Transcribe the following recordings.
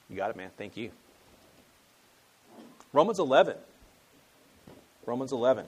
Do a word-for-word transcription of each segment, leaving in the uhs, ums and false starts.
You got it, man. Thank you. Romans eleven. Romans eleven.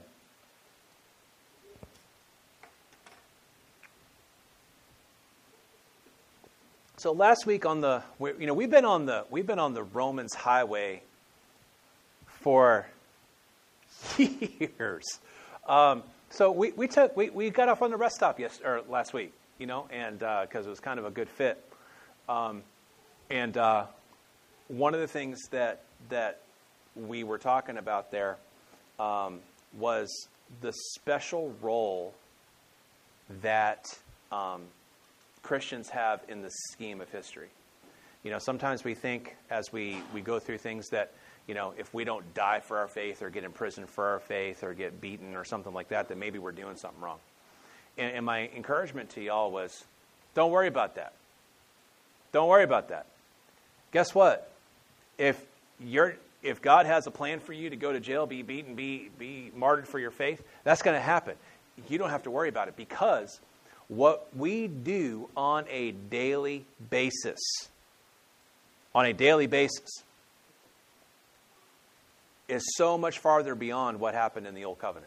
So last week on the, you know, we've been on the we've been on the Romans highway for years. Um, so we, we took we, we got off on the rest stop yes or last week, you know, and because uh, it was kind of a good fit. Um, and uh, one of the things that that we were talking about there um, was the special role that um, Christians have in the scheme of history. You know, sometimes we think as we, we go through things that, you know, if we don't die for our faith or get imprisoned for our faith or get beaten or something like that, that maybe we're doing something wrong. And, and my encouragement to y'all was, don't worry about that. Don't worry about that. Guess what? If you're if God has a plan for you to go to jail, be beaten, be be martyred for your faith, that's going to happen. You don't have to worry about it, because what we do on a daily basis, on a daily basis, is so much farther beyond what happened in the Old Covenant.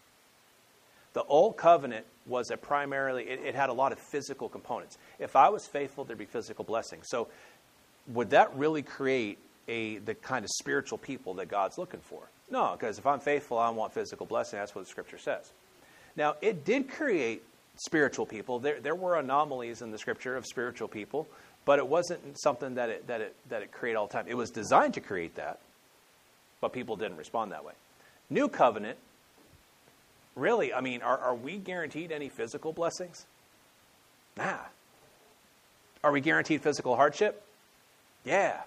The Old Covenant was a primarily, it, it had a lot of physical components. If I was faithful, there'd be physical blessings. So would that really create a the kind of spiritual people that God's looking for? No, because if I'm faithful, I want physical blessing. That's what the Scripture says. Now, it did create spiritual people. There, there were anomalies in the Scripture of spiritual people, but it wasn't something that it that it that it created all the time. It was designed to create that, but people didn't respond that way. New Covenant, really, I mean, are, are we guaranteed any physical blessings? Nah. Are we guaranteed physical hardship? Yeah.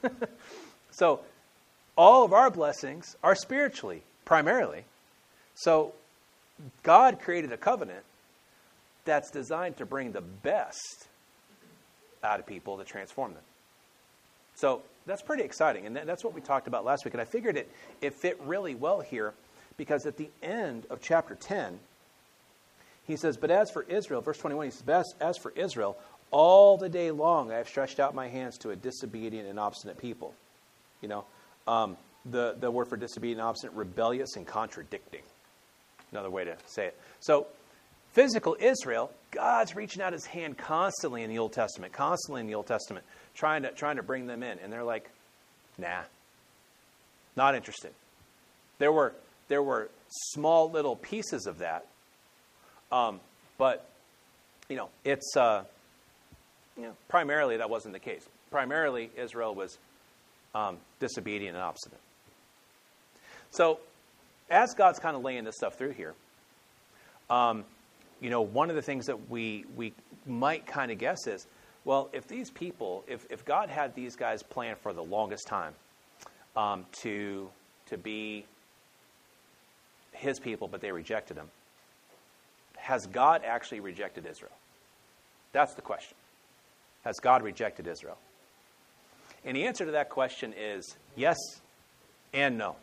So, all of our blessings are spiritually, primarily. So, God created a covenant that's designed to bring the best out of people to transform them. So that's pretty exciting. And that's what we talked about last week. And I figured it, it fit really well here, because at the end of chapter ten, he says, but as for Israel, verse twenty-one, he says, as for Israel, all the day long I have stretched out my hands to a disobedient and obstinate people. You know, um, the, the word for disobedient and obstinate, rebellious and contradicting. Another way to say it. So, physical Israel, God's reaching out his hand constantly in the Old Testament, constantly in the Old Testament, trying to trying to bring them in. And they're like, nah, not interested. There were there were small little pieces of that. Um, but, you know, it's, uh, you know, primarily that wasn't the case. Primarily, Israel was um, disobedient and obstinate. So, as God's kind of laying this stuff through here, um, you know, one of the things that we we might kind of guess is, well, if these people, if, if God had these guys planned for the longest time um, to to be his people, but they rejected him, has God actually rejected Israel? That's the question. Has God rejected Israel? And the answer to that question is yes and no.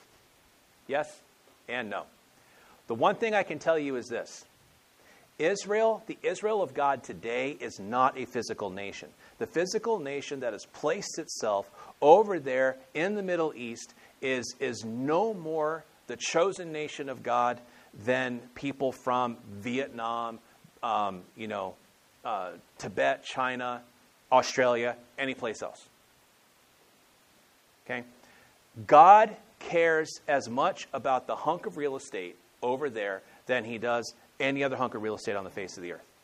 Yes and no. The one thing I can tell you is this. Israel, the Israel of God today, is not a physical nation. The physical nation that has placed itself over there in the Middle East is, is no more the chosen nation of God than people from Vietnam, um, you know, uh, Tibet, China, Australia, any place else. Okay? God cares as much about the hunk of real estate over there than he does any other hunk of real estate on the face of the earth.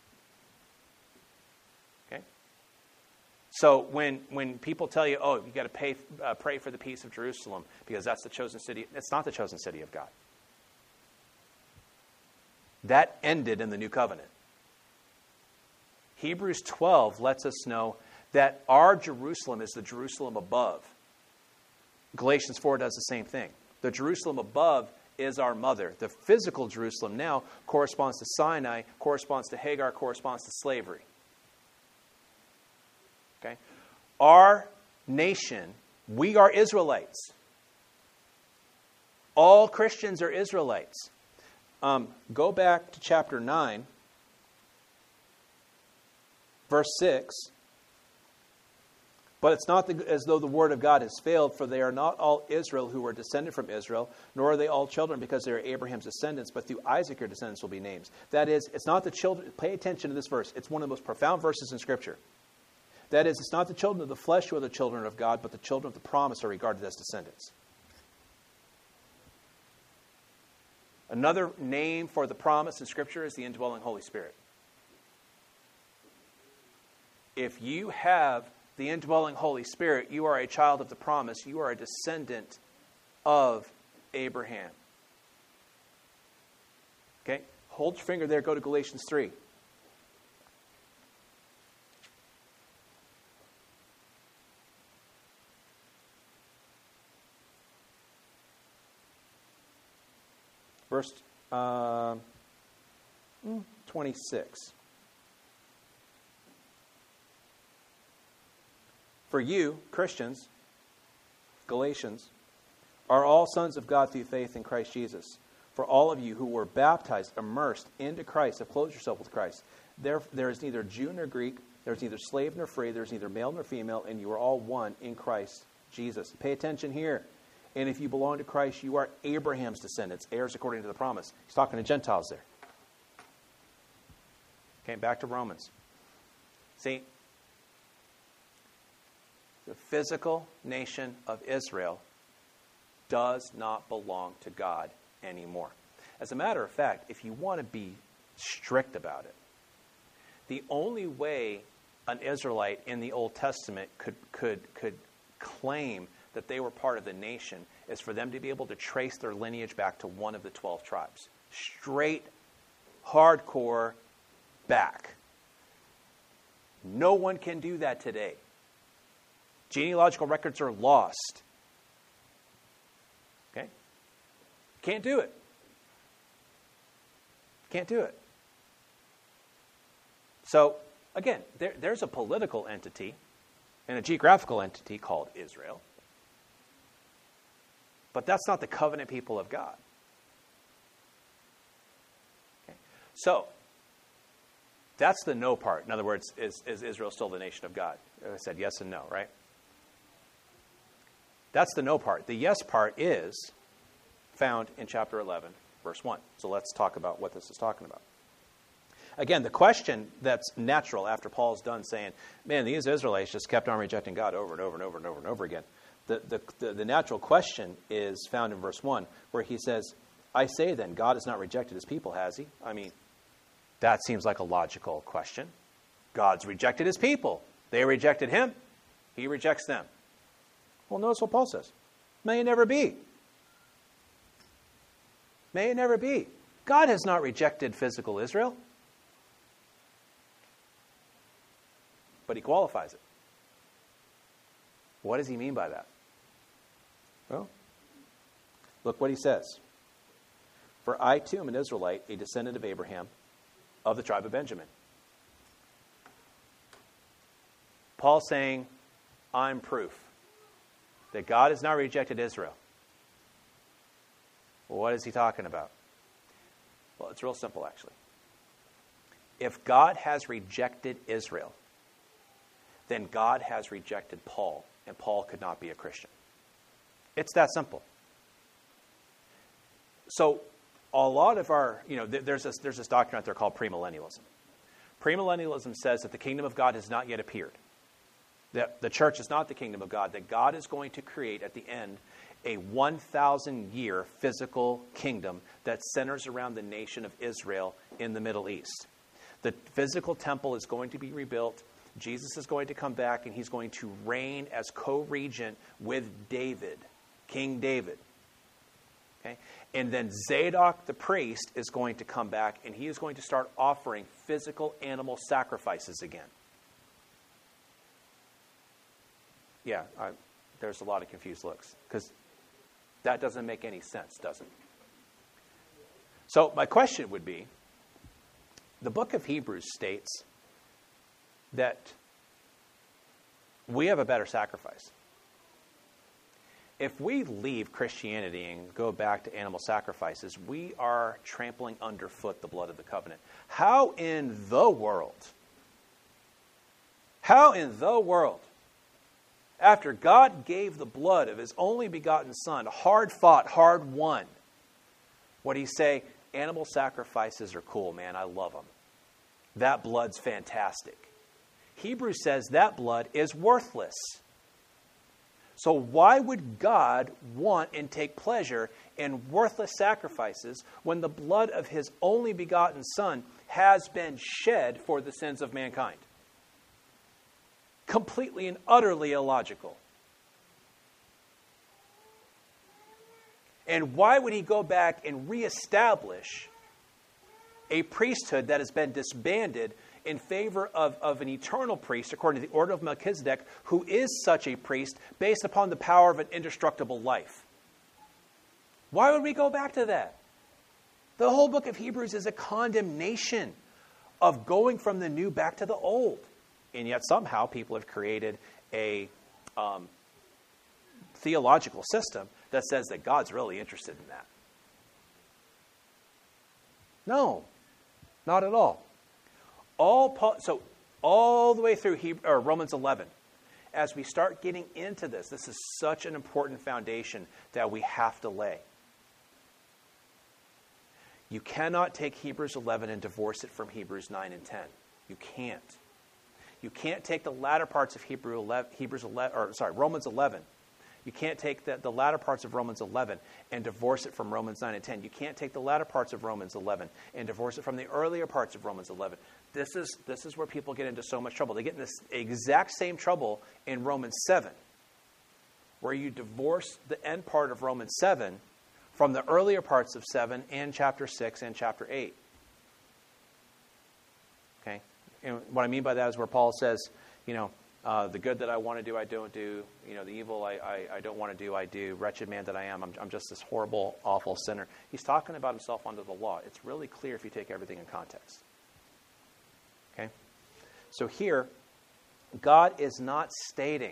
Okay? So when when people tell you, oh, you got to pay, uh, pray for the peace of Jerusalem because that's the chosen city, it's not the chosen city of God. That ended in the New Covenant. Hebrews twelve lets us know that our Jerusalem is the Jerusalem above. Galatians four does the same thing. The Jerusalem above is our mother. The physical Jerusalem now corresponds to Sinai, corresponds to Hagar, corresponds to slavery. Okay? Our nation, we are Israelites. All Christians are Israelites. Um, go back to chapter nine, verse six. But it's not the, as though the word of God has failed, for they are not all Israel who were descended from Israel, nor are they all children because they are Abraham's descendants, but through Isaac your descendants will be names. That is, it's not the children. Pay attention to this verse. It's one of the most profound verses in Scripture. That is, it's not the children of the flesh who are the children of God, but the children of the promise are regarded as descendants. Another name for the promise in Scripture is the indwelling Holy Spirit. If you have the indwelling Holy Spirit, you are a child of the promise. You are a descendant of Abraham. Okay? Hold your finger there. Go to Galatians three. Verse uh, twenty-six. For you, Christians, Galatians, are all sons of God through faith in Christ Jesus. For all of you who were baptized, immersed into Christ, have clothed yourself with Christ. There, there is neither Jew nor Greek, there is neither slave nor free, there is neither male nor female, and you are all one in Christ Jesus. Pay attention here. And if you belong to Christ, you are Abraham's descendants, heirs according to the promise. He's talking to Gentiles there. Okay, back to Romans. See, the physical nation of Israel does not belong to God anymore. As a matter of fact, if you want to be strict about it, the only way an Israelite in the Old Testament could could could claim that they were part of the nation is for them to be able to trace their lineage back to one of the twelve tribes. Straight, hardcore, back. No one can do that today. Genealogical records are lost. Okay? Can't do it. Can't do it. So, again, there, there's a political entity and a geographical entity called Israel. But that's not the covenant people of God. Okay? So, that's the no part. In other words, is, is Israel still the nation of God? I said yes and no, right? That's the no part. The yes part is found in chapter eleven, verse one. So let's talk about what this is talking about. Again, the question that's natural after Paul's done saying, man, these Israelites just kept on rejecting God over and over and over and over and over again. The, the, the, the natural question is found in verse one, where he says, I say then, God has not rejected his people, has he? I mean, that seems like a logical question. God's rejected his people. They rejected him. He rejects them. Well, notice what Paul says. May it never be. May it never be. God has not rejected physical Israel. But he qualifies it. What does he mean by that? Well, look what he says. For I too am an Israelite, a descendant of Abraham, of the tribe of Benjamin. Paul saying, I'm proof that God has not rejected Israel. Well, what is he talking about? Well, it's real simple, actually. If God has rejected Israel, then God has rejected Paul, and Paul could not be a Christian. It's that simple. So, a lot of our, you know, there's this, there's this doctrine out there called premillennialism. Premillennialism says that the kingdom of God has not yet appeared. That the church is not the kingdom of God, that God is going to create at the end a one thousand year physical kingdom that centers around the nation of Israel in the Middle East. The physical temple is going to be rebuilt. Jesus is going to come back and he's going to reign as co-regent with David, King David. Okay? And then Zadok the priest is going to come back and he is going to start offering physical animal sacrifices again. Yeah, I, there's a lot of confused looks because that doesn't make any sense, does it? So my question would be, the book of Hebrews states that we have a better sacrifice. If we leave Christianity and go back to animal sacrifices, we are trampling underfoot the blood of the covenant. How in the world, how in the world After God gave the blood of his only begotten son, hard fought, hard won, what do you say? Animal sacrifices are cool, man. I love them. That blood's fantastic. Hebrews says that blood is worthless. So why would God want and take pleasure in worthless sacrifices when the blood of his only begotten son has been shed for the sins of mankind? Completely and utterly illogical. And why would he go back and reestablish a priesthood that has been disbanded in favor of, of an eternal priest, according to the order of Melchizedek, who is such a priest based upon the power of an indestructible life? Why would we go back to that? The whole book of Hebrews is a condemnation of going from the new back to the old. And yet somehow people have created a um, theological system that says that God's really interested in that. No, not at all. All Paul, so all the way through Hebrew, or Romans eleven, as we start getting into this, this is such an important foundation that we have to lay. You cannot take Hebrews eleven and divorce it from Hebrews nine and ten. You can't. You can't take the latter parts of Hebrew eleven, Hebrews eleven, or sorry, Romans eleven. You can't take the, the latter parts of Romans eleven and divorce it from Romans nine and ten. You can't take the latter parts of Romans eleven and divorce it from the earlier parts of Romans eleven. This is, this is where people get into so much trouble. They get in this exact same trouble in Romans seven, where you divorce the end part of Romans seven from the earlier parts of seven and chapter six and chapter eight. Okay? And what I mean by that is where Paul says, you know, Uh, the good that I want to do, I don't do. You know, the evil I, I, I don't want to do, I do. Wretched man that I am, I'm, I'm just this horrible, awful sinner. He's talking about himself under the law. It's really clear if you take everything in context. Okay? So here, God is not stating,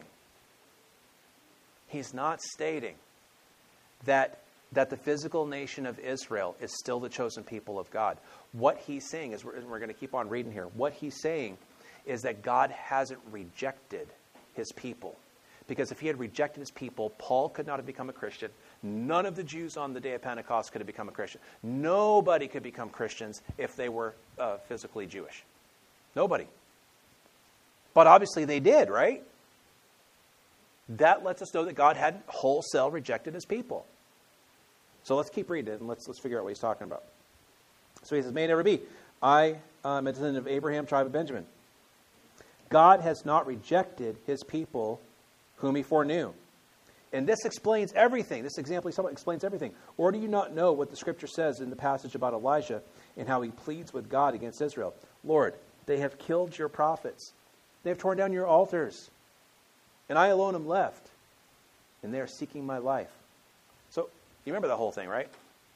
he's not stating that, that the physical nation of Israel is still the chosen people of God. What he's saying is, we're, we're going to keep on reading here, what he's saying is that God hasn't rejected his people. Because if he had rejected his people, Paul could not have become a Christian. None of the Jews on the day of Pentecost could have become a Christian. Nobody could become Christians if they were uh, physically Jewish. Nobody. But obviously they did, right? That lets us know that God hadn't wholesale rejected his people. So let's keep reading it and let's, let's figure out what he's talking about. So he says, may it never be. I am a descendant of Abraham, tribe of Benjamin. God has not rejected his people whom he foreknew. And this explains everything. This example explains everything. Or do you not know what the scripture says in the passage about Elijah and how he pleads with God against Israel? Lord, they have killed your prophets. They have torn down your altars. And I alone am left. And they are seeking my life. So, you remember the whole thing, right?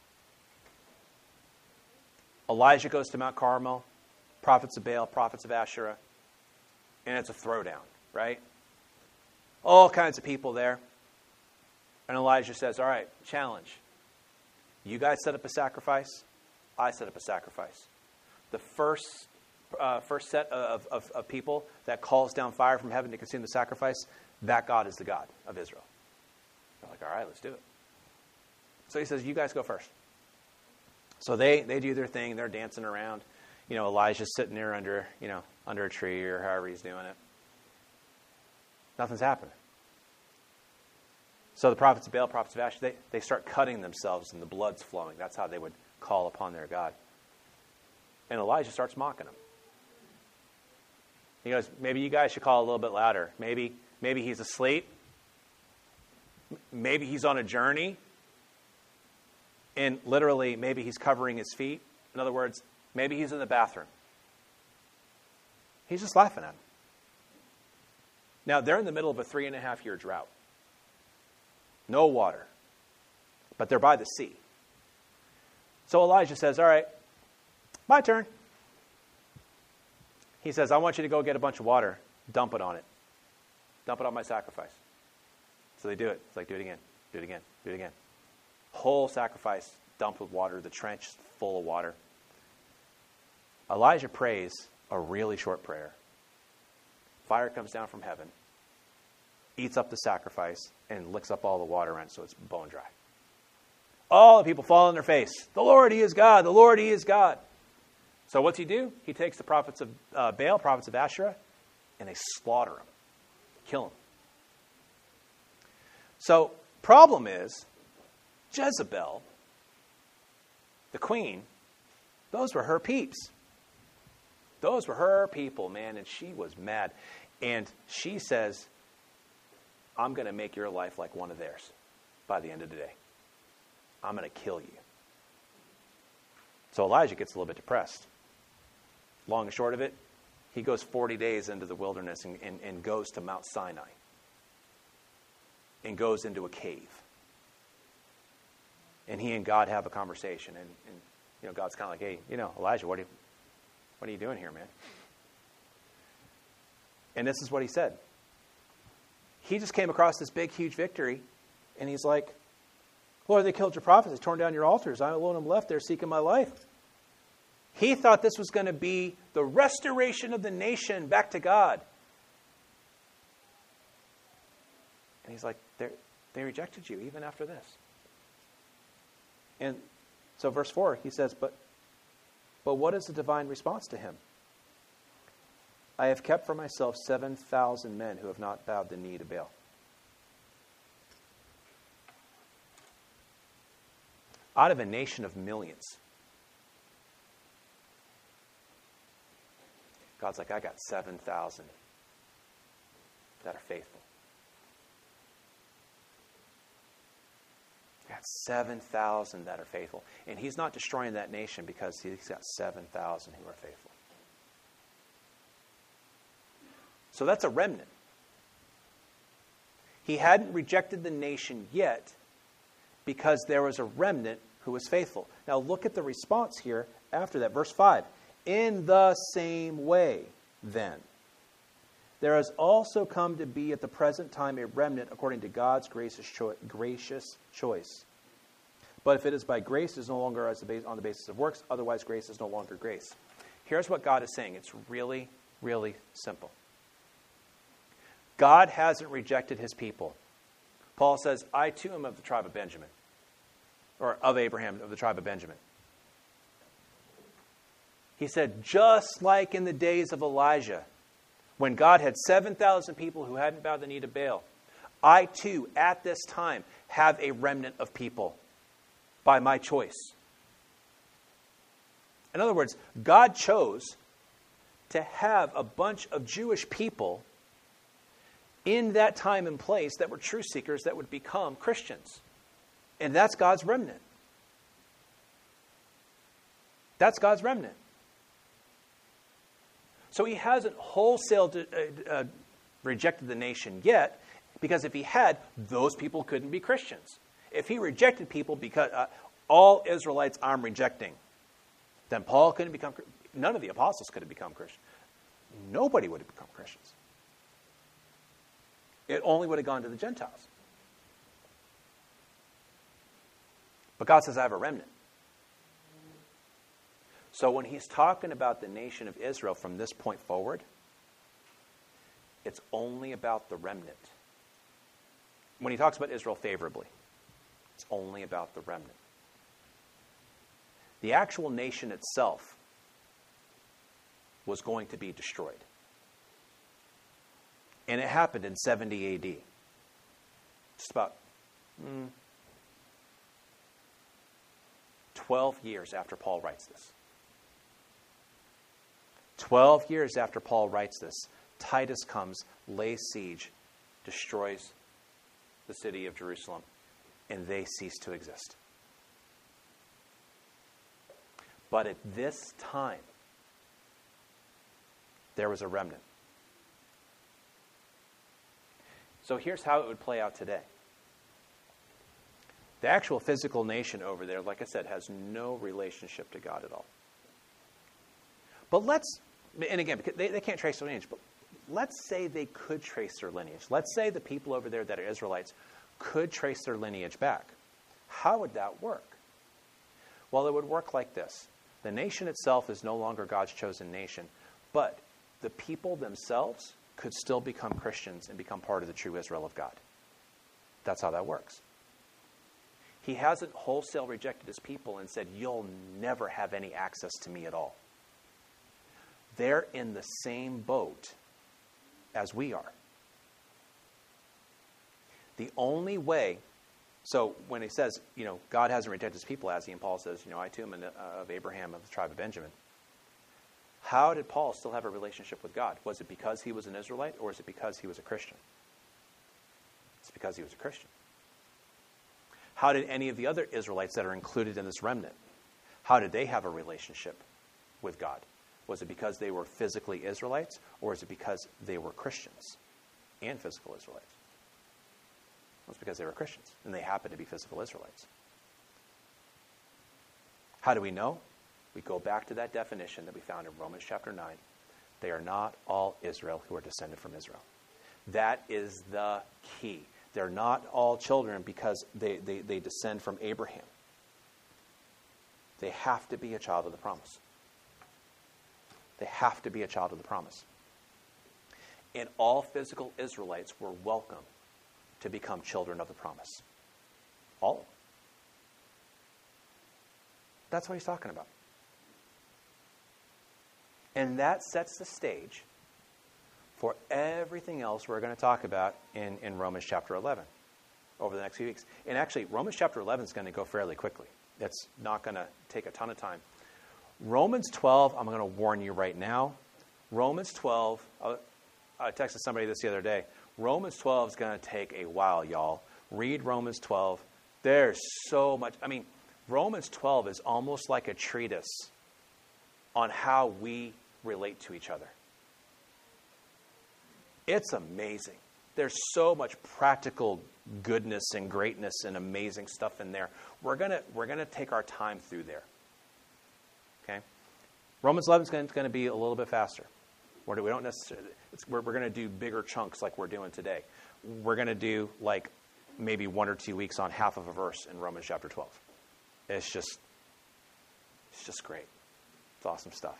Elijah goes to Mount Carmel. Prophets of Baal, prophets of Asherah. And it's a throwdown, right? All kinds of people there. And Elijah says, all right, challenge. You guys set up a sacrifice. I set up a sacrifice. The first uh, first set of, of, of people that calls down fire from heaven to consume the sacrifice, that God is the God of Israel. They're like, all right, let's do it. So he says, you guys go first. So they, they do their thing. They're dancing around. You know, Elijah's sitting there under, you know, under a tree or however he's doing it. Nothing's happening. So the prophets of Baal, prophets of Asherah, they, they start cutting themselves and the blood's flowing. That's how they would call upon their God. And Elijah starts mocking them. He goes, maybe you guys should call a little bit louder. Maybe, maybe he's asleep. Maybe he's on a journey. And literally, maybe he's covering his feet. In other words, maybe he's in the bathroom. He's just laughing at him. Now, they're in the middle of a three and a half year drought. No water. But they're by the sea. So Elijah says, all right, my turn. He says, I want you to go get a bunch of water. Dump it on it. Dump it on my sacrifice. So they do it. It's like, do it again. Do it again. Do it again. Whole sacrifice dumped with water. The trench full of water. Elijah prays a really short prayer. Fire comes down from heaven. eats up the sacrifice, and licks up all the water around it so it's bone dry. All the people fall on their face. The Lord, He is God. The Lord, He is God. So what's He do? He takes the prophets of uh, Baal, prophets of Asherah, and they slaughter them, kill them. So problem is, Jezebel, the queen, those were her peeps. Those were her people, man, and she was mad. And she says, I'm going to make your life like one of theirs by the end of the day. I'm going to kill you. So Elijah gets a little bit depressed. Long and short of it, he goes forty days into the wilderness and, and, and goes to Mount Sinai. And goes into a cave. And he and God have a conversation. And, and you know, God's kind of like, hey, you know, Elijah, what are you, what are you doing here, man? And this is what he said. He just came across this big, huge victory. And he's like, Lord, they killed your prophets. They torn down your altars. I alone am left there seeking my life. He thought this was going to be the restoration of the nation back to God. And he's like, they rejected you even after this. And so verse four, he says, but, but what is the divine response to him? I have kept for myself seven thousand men who have not bowed the knee to Baal. Out of a nation of millions. God's like, I got seven thousand that are faithful. I got seven thousand that are faithful. And he's not destroying that nation because he's got seven thousand who are faithful. So that's a remnant. He hadn't rejected the nation yet because there was a remnant who was faithful. Now look at the response here after that. Verse five. In the same way, then, there has also come to be at the present time a remnant according to God's gracious, cho- gracious choice. But if it is by grace, it is no longer as the base, on the basis of works. Otherwise, grace is no longer grace. Here's what God is saying. It's really, really simple. God hasn't rejected his people. Paul says, I too am of the tribe of Benjamin. Or of Abraham, of the tribe of Benjamin. He said, just like in the days of Elijah, when God had seven thousand people who hadn't bowed the knee to Baal, I too, at this time, have a remnant of people by my choice. In other words, God chose to have a bunch of Jewish people in that time and place that were truth seekers that would become Christians. And that's God's remnant. That's God's remnant. So he hasn't wholesale uh, uh, rejected the nation yet, because if he had, those people couldn't be Christians. If he rejected people because uh, all Israelites I'm rejecting, then Paul couldn't become, none of the apostles could have become Christians. Nobody would have become Christians. It only would have gone to the Gentiles. But God says, I have a remnant. So when he's talking about the nation of Israel from this point forward, it's only about the remnant. When he talks about Israel favorably, it's only about the remnant. The actual nation itself was going to be destroyed. And it happened in seventy A D. Just about mm, twelve years after Paul writes this. Twelve years after Paul writes this, Titus comes, lays siege, destroys the city of Jerusalem, and they cease to exist. But at this time, there was a remnant. So here's how it would play out today. The actual physical nation over there, like I said, has no relationship to God at all. But let's, and again, because they, they can't trace their lineage, but let's say they could trace their lineage. Let's say the people over there that are Israelites could trace their lineage back. How would that work? Well, it would work like this. The nation itself is no longer God's chosen nation, but the people themselves could still become Christians and become part of the true Israel of God. That's how that works. He hasn't wholesale rejected his people and said, you'll never have any access to me at all. They're in the same boat as we are. The only way, so when he says, you know, God hasn't rejected his people, as he and Paul says, you know, I too am of Abraham, of the tribe of Benjamin. How did Paul still have a relationship with God? Was it because he was an Israelite, or is it because he was a Christian? It's because he was a Christian. How did any of the other Israelites that are included in this remnant, how did they have a relationship with God? Was it because they were physically Israelites, or is it because they were Christians and physical Israelites? It was because they were Christians, and they happened to be physical Israelites. How do we know? We go back to that definition that we found in Romans chapter nine. They are not all Israel who are descended from Israel. That is the key. They're not all children because they, they, they descend from Abraham. They have to be a child of the promise. They have to be a child of the promise. And all physical Israelites were welcome to become children of the promise. All of them. That's what he's talking about. And that sets the stage for everything else we're going to talk about in, in Romans chapter eleven over the next few weeks. And actually, Romans chapter eleven is going to go fairly quickly. It's not going to take a ton of time. Romans twelve, I'm going to warn you right now. Romans twelve, I, I texted somebody this the other day. Romans twelve is going to take a while, y'all. Read Romans twelve. There's so much. I mean, Romans twelve is almost like a treatise on how we relate to each other. It's amazing. There's so much practical goodness and greatness and amazing stuff in there. We're gonna we're gonna take our time through there. Okay, Romans eleven is going to be a little bit faster. We're, we don't necessarily. It's, we're we're going to do bigger chunks like we're doing today. We're going to do like maybe one or two weeks on half of a verse in Romans chapter twelve. It's just it's just great. It's awesome stuff.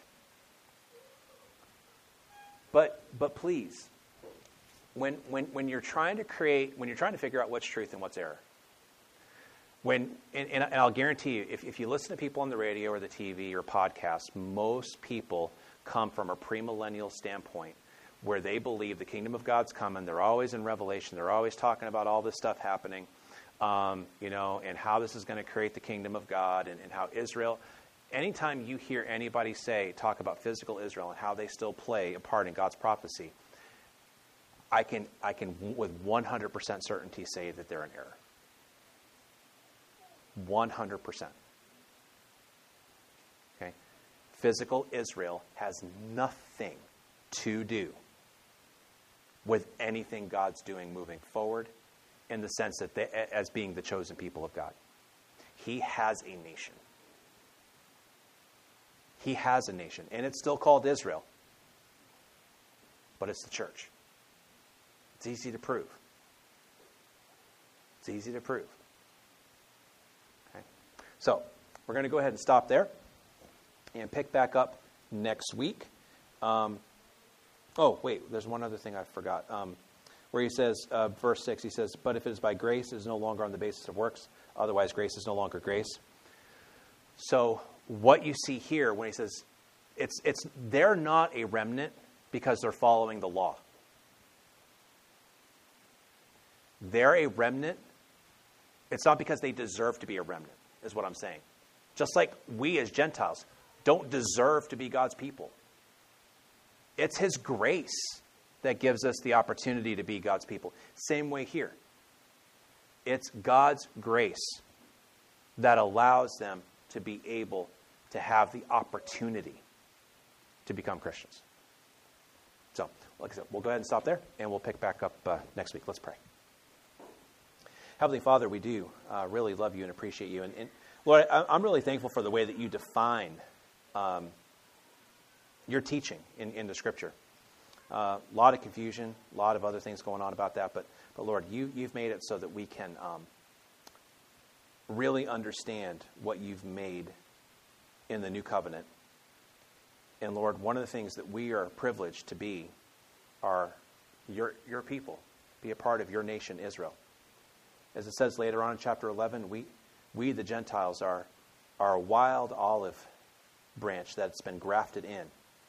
But but please. When, when, when you're trying to create, when you're trying to figure out what's truth and what's error, when, and, and I'll guarantee you, if, if you listen to people on the radio or the T V or podcasts, most people come from a premillennial standpoint where they believe the kingdom of God's coming. They're always in Revelation. They're always talking about all this stuff happening, um, you know, and how this is going to create the kingdom of God and, and how Israel, anytime you hear anybody say, talk about physical Israel and how they still play a part in God's prophecy, I can, I can with one hundred percent certainty say that they're in error. one hundred percent. Okay? Physical Israel has nothing to do with anything God's doing moving forward in the sense that they, as being the chosen people of God. He has a nation. He has a nation. And it's still called Israel. But it's the church. It's easy to prove. It's easy to prove. Okay. So, we're going to go ahead and stop there and pick back up next week. Um, oh, wait, there's one other thing I forgot. Um, where he says, uh, verse six, he says, but if it is by grace, it is no longer on the basis of works. Otherwise, grace is no longer grace. So, what you see here when he says, it's it's they're not a remnant because they're following the law. They're a remnant. It's not because they deserve to be a remnant, is what I'm saying. Just like we as Gentiles don't deserve to be God's people. It's His grace that gives us the opportunity to be God's people. Same way here. It's God's grace that allows them to be able to have the opportunity to become Christians. So, like I said, we'll go ahead and stop there, and we'll pick back up uh, next week. Let's pray. Heavenly Father, we do uh, really love you and appreciate you. And, and Lord, I, I'm really thankful for the way that you define um, your teaching in, in the Scripture. A uh, lot of confusion, a lot of other things going on about that. But, but Lord, you, you've made it so that we can um, really understand what you've made in the new covenant. And Lord, one of the things that we are privileged to be are your, your people, be a part of your nation, Israel. As it says later on in chapter eleven, we, we the Gentiles, are, are a wild olive branch that's been grafted in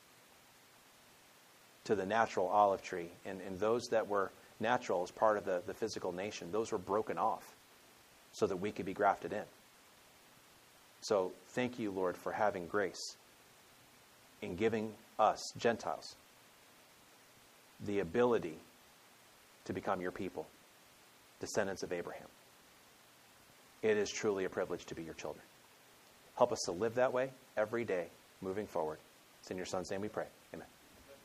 to the natural olive tree. And, and those that were natural as part of the, the physical nation, those were broken off so that we could be grafted in. So thank you, Lord, for having grace in giving us, Gentiles, the ability to become your people, descendants of Abraham. It is truly a privilege to be your children. Help us to live that way every day moving forward. It's in your Son's name we pray. Amen.